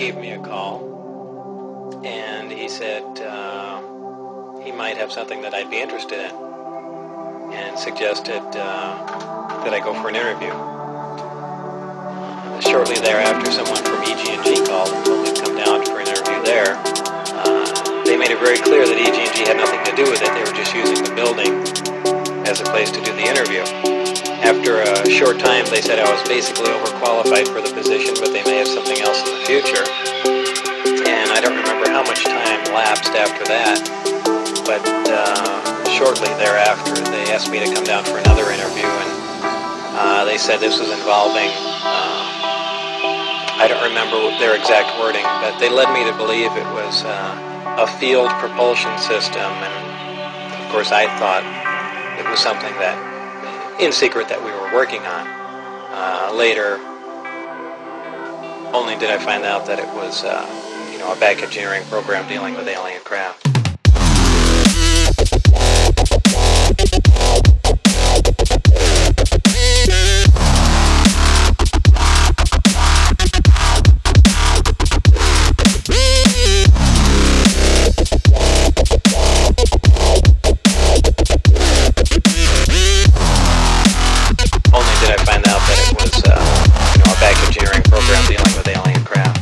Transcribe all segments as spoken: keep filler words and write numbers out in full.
gave me a call, and he said uh, he might have something that I'd be interested in, and suggested uh, that I go for an interview. Shortly thereafter, someone from E G and G called and told me to come down for an interview there. Uh, they made it very clear that E G and G had nothing to do with it. They were just using the building as a place to do the interview. After a short time, they said I was basically overqualified for the position, but they may have something else in the future. And I don't remember how much time lapsed after that, but uh, shortly thereafter, they asked me to come down for another interview, and uh, they said this was involving, uh, I don't remember their exact wording, but they led me to believe it was uh, a field propulsion system, and of course I thought it was something that in secret that we were working on. Uh, later, only did I find out that it was, uh, you know, a back engineering program dealing with alien craft. Dealing with alien craft.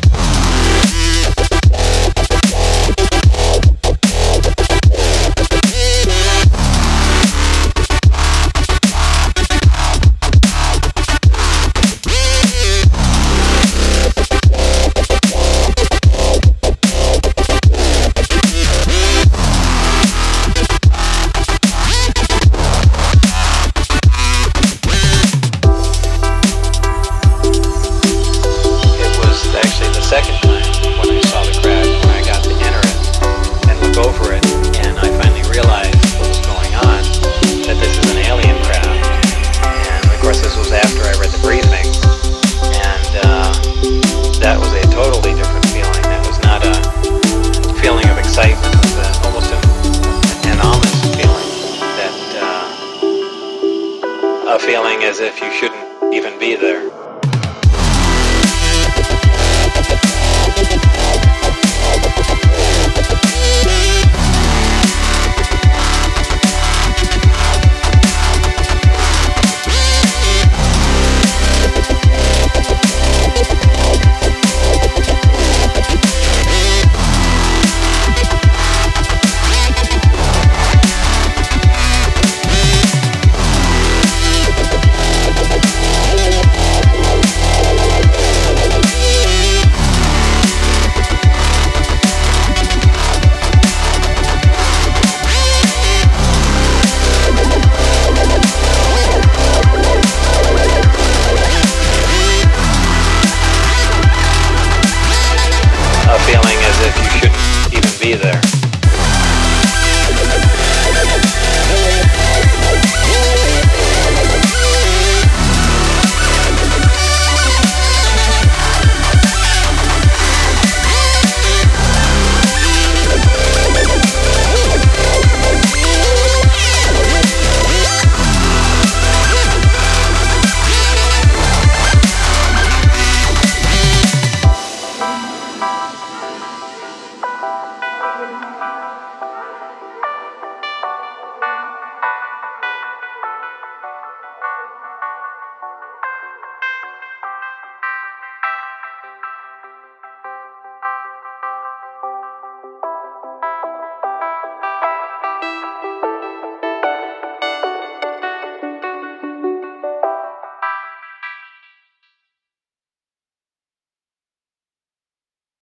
Second time when I saw the craft, when I got to enter it and look over it, and I finally realized what was going on, that this is an alien craft. And of course this was after I read the briefing, and uh, that was a totally different feeling. That was not a feeling of excitement. It was a, almost a, an ominous feeling, that uh, a feeling as if you shouldn't even be there.